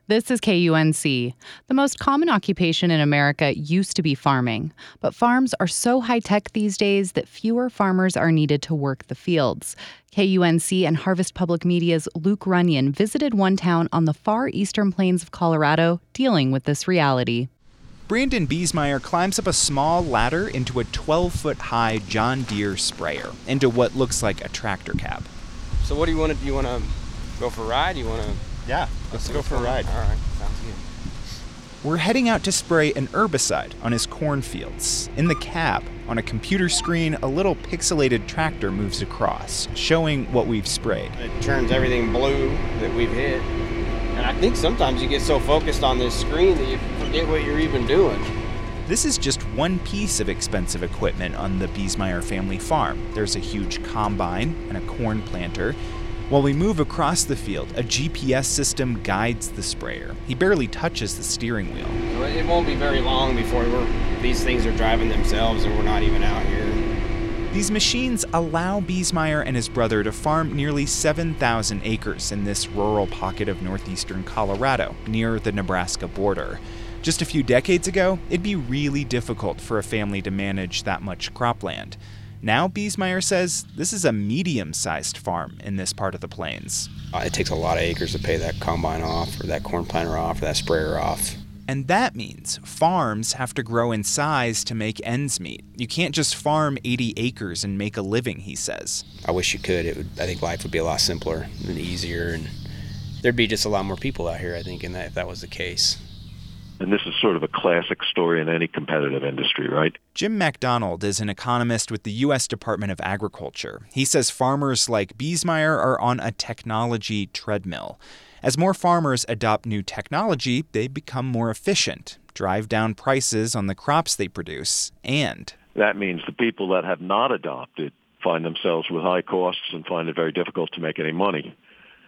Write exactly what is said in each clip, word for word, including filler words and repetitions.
This is K U N C. The most common occupation in America used to be farming, but farms are so high-tech these days that fewer farmers are needed to work the fields. K U N C and Harvest Public Media's Luke Runyon visited one town on the far eastern plains of Colorado dealing with this reality. Brandon Biesmeyer climbs up a small ladder into a twelve-foot-high John Deere sprayer, into what looks like a tractor cab. So what do you want to do? You want to go for a ride? You want to... Yeah, let's go for a ride. All right, sounds good. We're heading out to spray an herbicide on his cornfields. In the cab, on a computer screen, a little pixelated tractor moves across, showing what we've sprayed. It turns everything blue that we've hit. And I think sometimes you get so focused on this screen that you forget what you're even doing. This is just one piece of expensive equipment on the Biesmeyer family farm. There's a huge combine and a corn planter. While we move across the field, a G P S system guides the sprayer. He barely touches the steering wheel. So it won't be very long before we're, these things are driving themselves and we're not even out here. These machines allow Biesmeyer and his brother to farm nearly seven thousand acres in this rural pocket of northeastern Colorado, near the Nebraska border. Just a few decades ago, it'd be really difficult for a family to manage that much cropland. Now, Biesmeyer says this is a medium-sized farm in this part of the plains. Uh, it takes a lot of acres to pay that combine off, or that corn planter off, or that sprayer off. And that means farms have to grow in size to make ends meet. You can't just farm eighty acres and make a living, he says. I wish you could. It would. I think life would be a lot simpler and easier, and there'd be just a lot more people out here, I think, in that, if that was the case. And this is sort of a classic story in any competitive industry, right? Jim McDonald is an economist with the U S Department of Agriculture. He says farmers like Biesmeyer are on a technology treadmill. As more farmers adopt new technology, they become more efficient, drive down prices on the crops they produce, and... that means the people that have not adopted find themselves with high costs and find it very difficult to make any money.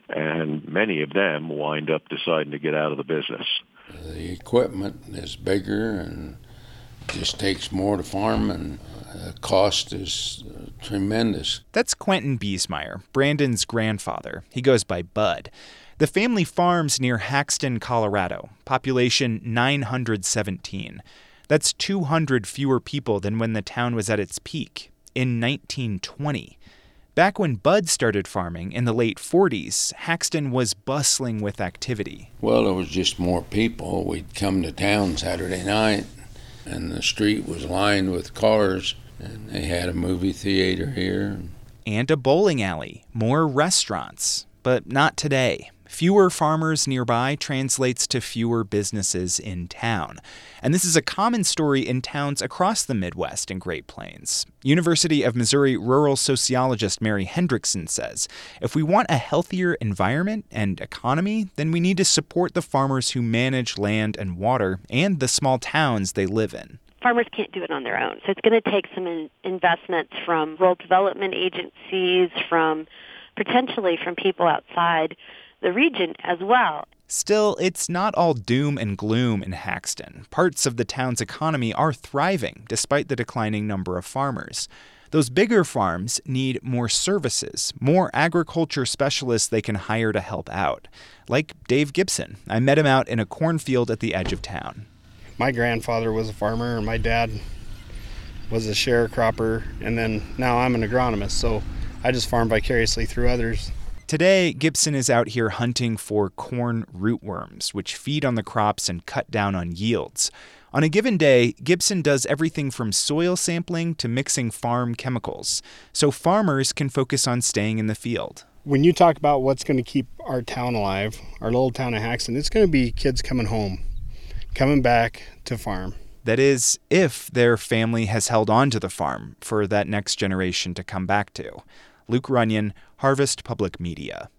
And many of them wind up deciding to get out of the business. The equipment is bigger and just takes more to farm, and the cost is uh, tremendous. That's Quentin Biesmeyer, Brandon's grandfather. He goes by Bud. The family farms near Haxton, Colorado, population nine hundred seventeen. That's two hundred fewer people than when the town was at its peak, in nineteen twenty. Back when Bud started farming in the late forties, Haxton was bustling with activity. Well, there was just more people. We'd come to town Saturday night, and the street was lined with cars, and they had a movie theater here. And a bowling alley, more restaurants, but not today. Fewer farmers nearby translates to fewer businesses in town. And this is a common story in towns across the Midwest and Great Plains. University of Missouri rural sociologist Mary Hendrickson says, if we want a healthier environment and economy, then we need to support the farmers who manage land and water and the small towns they live in. Farmers can't do it on their own. So it's going to take some in- investments from rural development agencies, from potentially from people outside the region as well. Still, it's not all doom and gloom in Haxton. Parts of the town's economy are thriving, despite the declining number of farmers. Those bigger farms need more services, more agriculture specialists they can hire to help out. Like Dave Gibson. I met him out in a cornfield at the edge of town. My grandfather was a farmer, and my dad was a sharecropper, and then now I'm an agronomist, so I just farm vicariously through others. Today, Gibson is out here hunting for corn rootworms, which feed on the crops and cut down on yields. On a given day, Gibson does everything from soil sampling to mixing farm chemicals, so farmers can focus on staying in the field. When you talk about what's going to keep our town alive, our little town of Haxton, it's going to be kids coming home, coming back to farm. That is, if their family has held on to the farm for that next generation to come back to. Luke Runyon, Harvest Public Media.